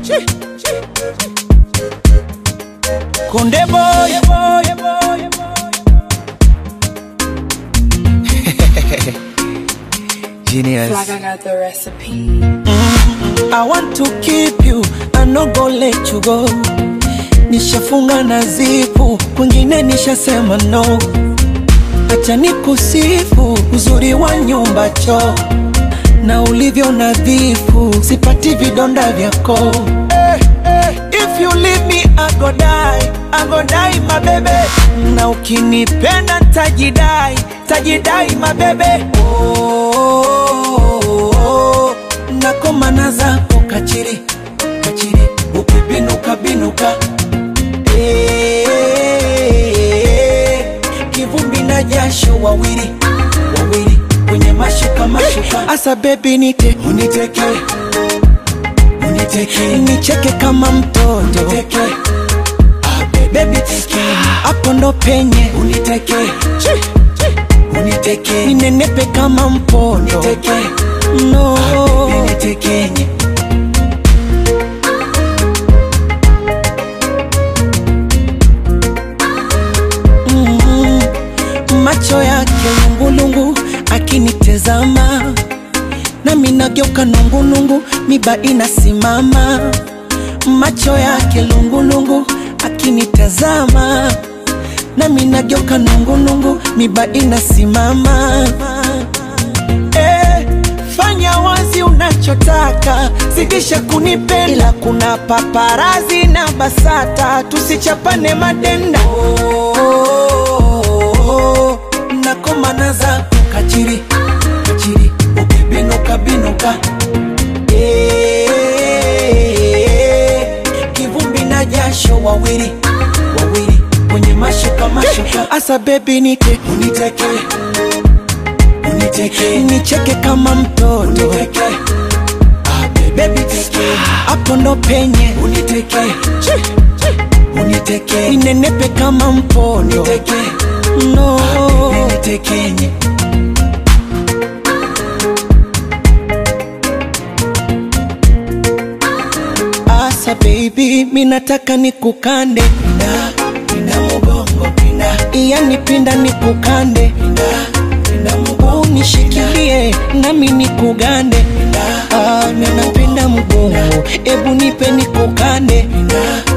Konde boy. Genius. Like I got the recipe. I want to keep you, I no go let you go. Nishafunga na zipu, kwingine nishasema no. Acha nikusifu, uzuri wa nyumba choo, na ulivyo nadhifu, sipati vidonda vyako. If you leave me, I go die my baby. Na ukinipenda tajidai my baby. Nakomana zako kachiri, ukibinuka kivumbi na jasho wawili kwenye mashuka. Asa baby uniteke nicheke kama mtoto, baby hapo ndo penye uniteke ninenepe kama mpondo, no unitekenye. Macho yake lungulungu akinitezama, nami nageuka nungunungu, miba inasimama. Macho yake lungulungu akinitazama, nami nageuka nungunungu, miba inasimama. Fanya wazi unachotaka, zidisha kunipenda, ila kuna paparazi na basata, tusichapane madenda. Nakomana zako kachiri, ukibinuka kivumbi na jasho wawili kwenye mashuka. Asa baby uniteke nicheke kama mtoto, baby hapo ndo penye uniteke ninenepe kama mpondo, no unitekenye. Asa baby minataka nikukande, pinda mugongo pinda, yani pinda nikukande, pinda mugongo nishikilie nami nikugande. Minapenda mugongo, ebu nipe nikukande.